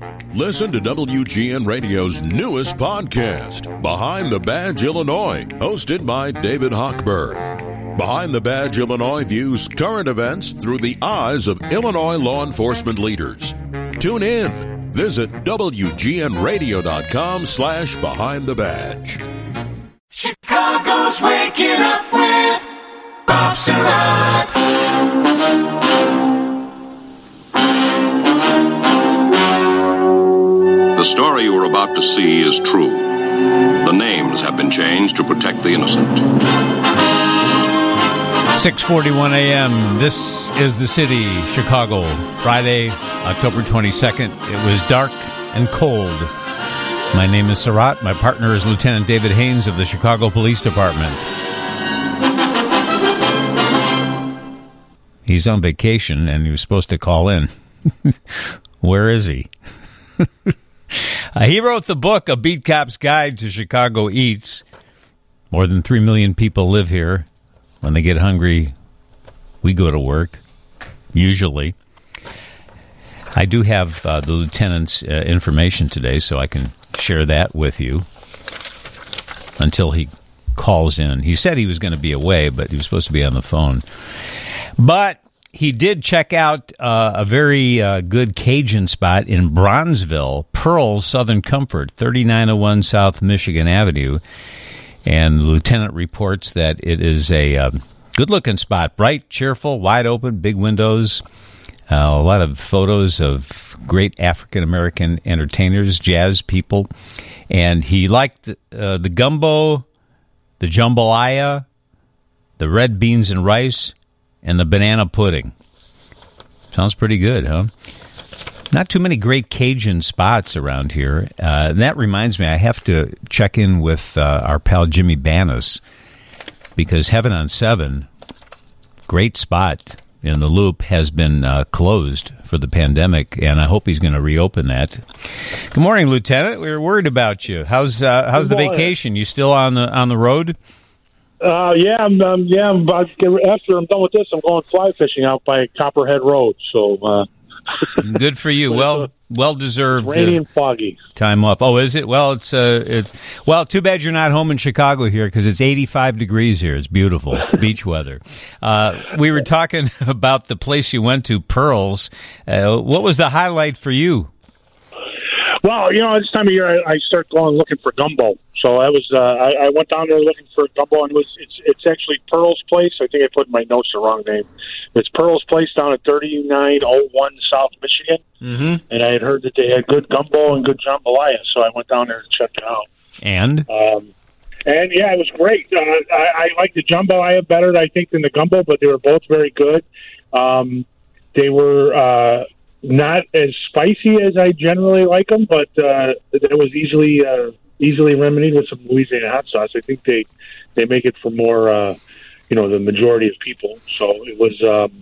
Listen to WGN Radio's newest podcast, Behind the Badge Illinois, hosted by David Hochberg. Behind the Badge Illinois views current events through the eyes of Illinois law enforcement leaders. Tune in. Visit WGNRadio.com/Behind the Badge. Chicago's waking up with Bob Surratt. The story you are about to see is true. The names have been changed to protect the innocent. 6:41 a.m. This is the city, Chicago. Friday, October 22nd. It was dark and cold. My name is Surratt. My partner is Lieutenant David Haynes of the Chicago Police Department. He's on vacation, and he was supposed to call in. Where is he? He wrote the book, A Beat Cop's Guide to Chicago Eats. More than 3 million people live here. When they get hungry, we go to work, usually. I do have the lieutenant's information today, so I can share that with you until he calls in. He said he was going to be away, but he was supposed to be on the phone. But he did check out a very good Cajun spot in Bronzeville, Pearl's Southern Comfort, 3901 South Michigan Avenue. And the lieutenant reports that it is a good-looking spot, bright, cheerful, wide open, big windows, a lot of photos of great African-American entertainers, jazz people. And he liked the gumbo, the jambalaya, the red beans and rice, and the banana pudding. Sounds pretty good, huh? Not too many great Cajun spots around here. And that reminds me, I have to check in with our pal Jimmy Banas, because Heaven on 7, great spot in the Loop, has been closed for the pandemic, and I hope he's going to reopen that. Good morning, Lieutenant. We were worried about you. How's the vacation? You still on the road? Yeah. I'm after I'm done with this, I'm going fly fishing out by Copperhead Road. So. Good for you. Well deserved. Rainy and foggy. Time off. Oh, is it? Well, it's too bad you're not home in Chicago here, because it's 85 degrees here. It's beautiful beach weather. We were talking about the place you went to, Pearl's. What was the highlight for you? Well, this time of year I start going looking for gumbo. So I was I went down there looking for gumbo, and it's actually Pearl's Place. I think I put in my notes the wrong name. It's Pearl's Place down at 3901 South Michigan, and I had heard that they had good gumbo and good jambalaya, so I went down there to check it out. And yeah, it was great. I like the jambalaya better, I think, than the gumbo, but they were both very good. They were not as spicy as I generally like them, but it was easily remedied with some Louisiana hot sauce. I think they make it for more, the majority of people. So it was,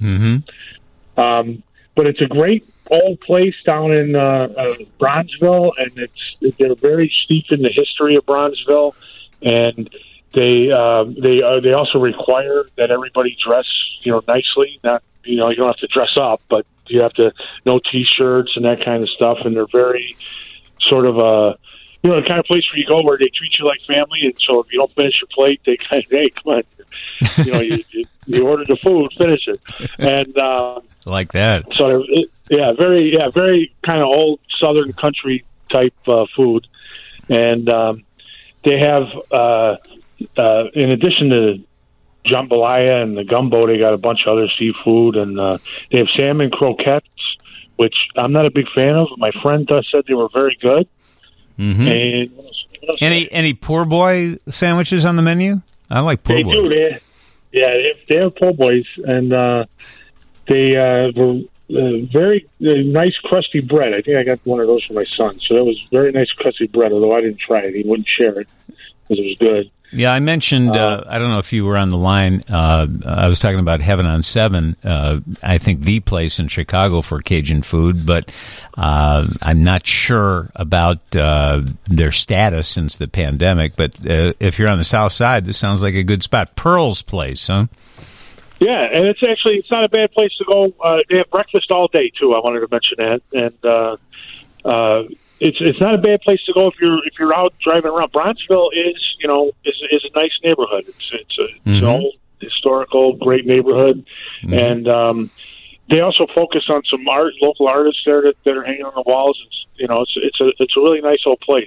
but it's a great old place down in Bronzeville, and they're very steep in the history of Bronzeville, and they also require that everybody dress, nicely. Not, you don't have to dress up, but you have to, no T-shirts and that kind of stuff, and they're very sort of the kind of place where you go where they treat you like family, and so if you don't finish your plate, they kind of, hey, come on, you ordered the food, finish it, and like that. So very kind of old Southern country type food, and they have in addition to jambalaya and the gumbo, they got a bunch of other seafood, and they have salmon croquettes, which I'm not a big fan of. My friend said they were very good. And any poor boy sandwiches on the menu? I like poor boys. They do. They have poor boys, and they were very nice crusty bread. I think I got one of those for my son. So that was very nice crusty bread, although I didn't try it. He wouldn't share it because it was good. Yeah, I mentioned, I don't know if you were on the line, I was talking about Heaven on 7, I think the place in Chicago for Cajun food, but I'm not sure about their status since the pandemic, but if you're on the south side, this sounds like a good spot. Pearl's Place, huh? Yeah, and it's not a bad place to go. They have breakfast all day, too. I wanted to mention that. And it's not a bad place to go if you're out driving around. Bronzeville is a nice neighborhood. It's an old historical great neighborhood, and they also focus on some local artists there that are hanging on the walls. It's a really nice old place.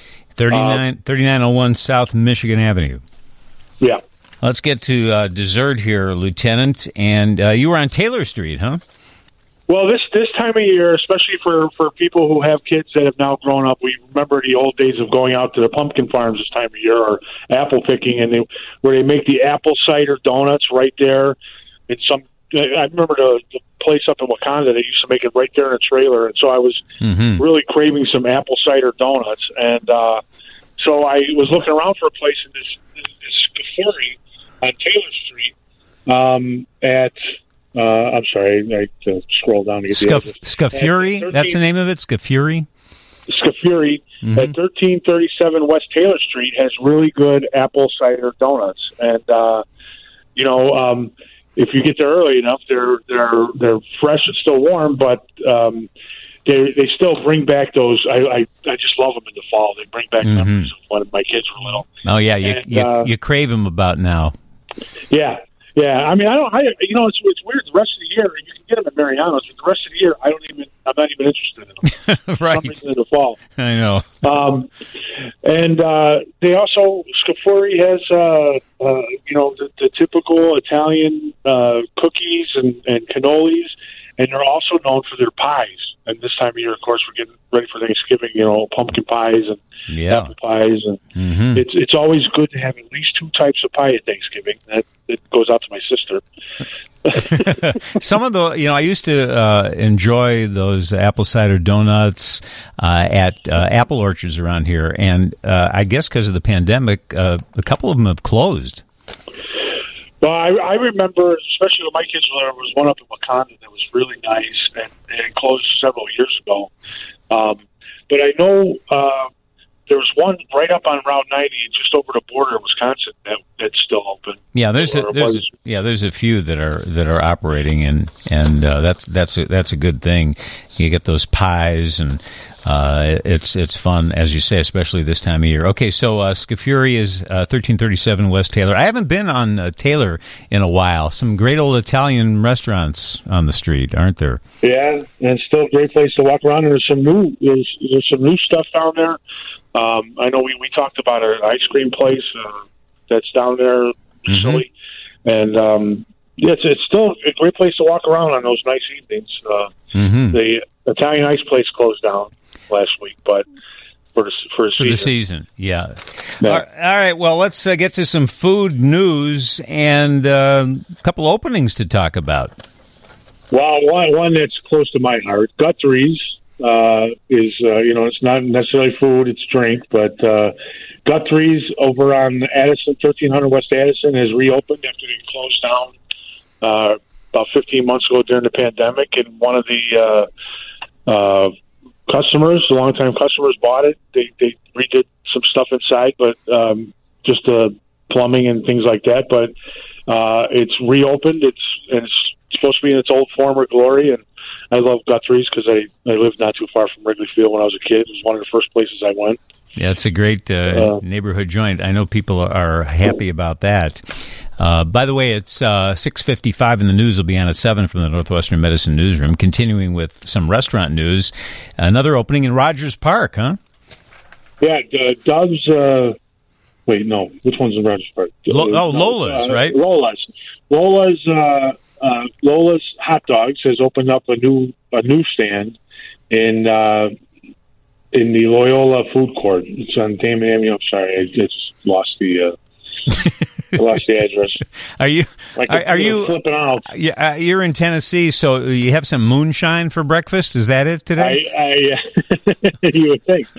3901 South Michigan Avenue. Yeah. Let's get to dessert here, Lieutenant. And you were on Taylor Street, huh? Well, this time of year, especially for people who have kids that have now grown up, we remember the old days of going out to the pumpkin farms this time of year, or apple picking, and where they make the apple cider donuts right there. I remember the place up in Wakanda, they used to make it right there in a trailer, and so I was really craving some apple cider donuts, and so I was looking around for a place in this Scafuri on Taylor Street I'm sorry, I scroll down to get the address. Scafuri? That's the name of it? Scafuri? Scafuri at 1337 West Taylor Street has really good apple cider donuts, and if you get there early enough, they're fresh and still warm, but they still bring back those. I just love them in the fall. They bring back memories of when my kids were little. Oh yeah, you crave them about now. Yeah. I mean, it's weird. The rest of the year, you can get them at Mariano's, but the rest of the year, I'm not even interested in them. Right. For some reason in the fall. I know. And they also, Scafuri has, the typical Italian cookies and cannolis, and they're also known for their pies. And this time of year, of course, we're getting ready for Thanksgiving, pumpkin pies and apple pies. And it's always good to have at least two types of pie at Thanksgiving. That goes out to my sister. Some of I used to enjoy those apple cider donuts at apple orchards around here. And I guess because of the pandemic, a couple of them have closed. Well, I remember, especially when my kids were there, was one up in Wakanda that was really nice, and it closed several years ago. But I know there was one right up on Route 90, just over the border of Wisconsin, that's still open. Yeah, there's a few that are operating, and that's a good thing. You get those pies, and it's fun, as you say, especially this time of year. Okay, so Scafuri is 1337 West Taylor. I haven't been on Taylor in a while. Some great old Italian restaurants on the street, aren't there? Yeah, and it's still a great place to walk around. And there's some new stuff down there. I know we talked about an ice cream place that's down there recently, and it's still a great place to walk around on those nice evenings. The Italian ice place closed down last week, but for the season. Yeah. All right. Well, let's get to some food news and a couple openings to talk about. Well, one that's close to my heart, Guthrie's. Is it's not necessarily food, it's drink, but Guthrie's over on Addison, 1300 West Addison, has reopened after they closed down about 15 months ago during the pandemic, and one of the longtime customers bought it. They redid some stuff inside, but just the plumbing and things like that, but it's reopened. It's supposed to be in its old former glory, and I love Guthrie's because I lived not too far from Wrigley Field when I was a kid. It was one of the first places I went. Yeah, it's a great neighborhood joint. I know people are happy about that. By the way, it's 6:55, and the news will be on at 7 from the Northwestern Medicine Newsroom. Continuing with some restaurant news, another opening in Rogers Park, huh? Yeah, Doug's. Wait, no, which one's in Rogers Park? Lola's, right? Lola's Hot Dogs has opened up a new stand in the Loyola Food Court. It's on Dame Avenue. I'm sorry, I just lost the address. Are you flipping out? Yeah, you're in Tennessee, so you have some moonshine for breakfast. Is that it today? You would think.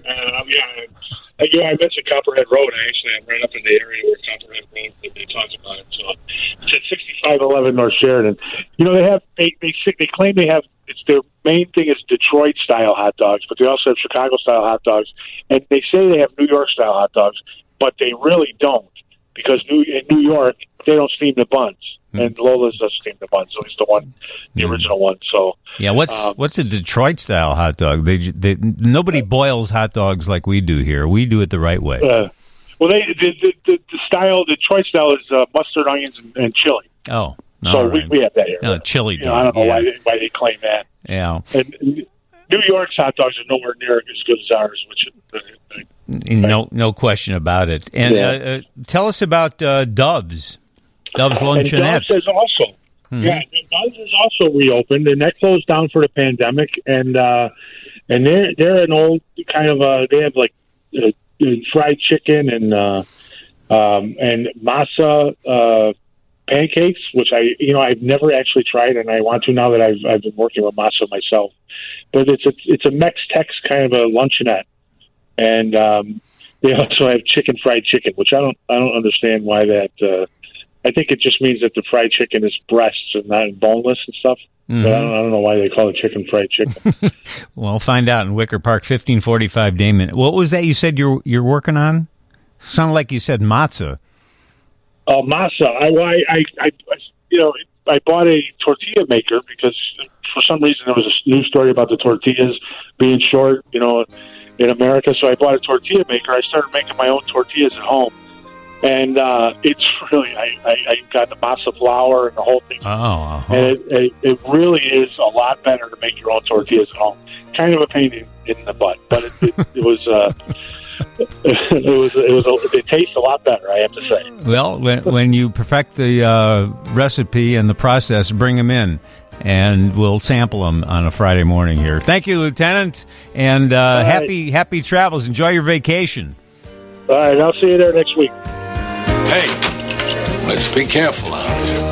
I mentioned Copperhead Road. I'm right up in the area where Copperhead Road, they talked about it. So it's at 6511 North Sheridan. They claim they have, it's their main thing is Detroit style hot dogs, but they also have Chicago style hot dogs, and they say they have New York style hot dogs, but they really don't, because in New York they don't steam the buns. and Lola's does steam the buns. At least the original one. So yeah, what's a Detroit style hot dog? Nobody boils hot dogs like we do here. We do it the right way. Well, the Detroit style is mustard, onions, and chili. Oh, so we have that here. No, chili dog. I don't know why they claim that. Yeah. And New York's hot dogs are nowhere near as good as ours, no question about it. And tell us about Dove's Luncheonette. Dove's is also, Dove's is also reopened, and that closed down for the pandemic. And they're an old kind of they have like fried chicken and masa pancakes, which I've never actually tried, and I want to now that I've been working with masa myself. But it's a Mex-Tex kind of a luncheonette, and they also have fried chicken, which I don't understand why that. I think it just means that the fried chicken is breasts and not boneless and stuff. Mm-hmm. But I don't know why they call it fried chicken. Well, find out in Wicker Park, 1545 Damon. What was that you said you're working on? Sounded like you said matzah. Oh, masa. I bought a tortilla maker because for some reason there was a news story about the tortillas being short, in America. So I bought a tortilla maker. I started making my own tortillas at home. And it's really, I got the masa flour and the whole thing. And it really is a lot better to make your own tortillas at home. Kind of a pain in the butt, but it was it tastes a lot better, I have to say. Well, when you perfect the recipe and the process, bring them in, and we'll sample them on a Friday morning here. Thank you, Lieutenant, and happy travels. Enjoy your vacation. All right, I'll see you there next week. Hey, let's be careful out.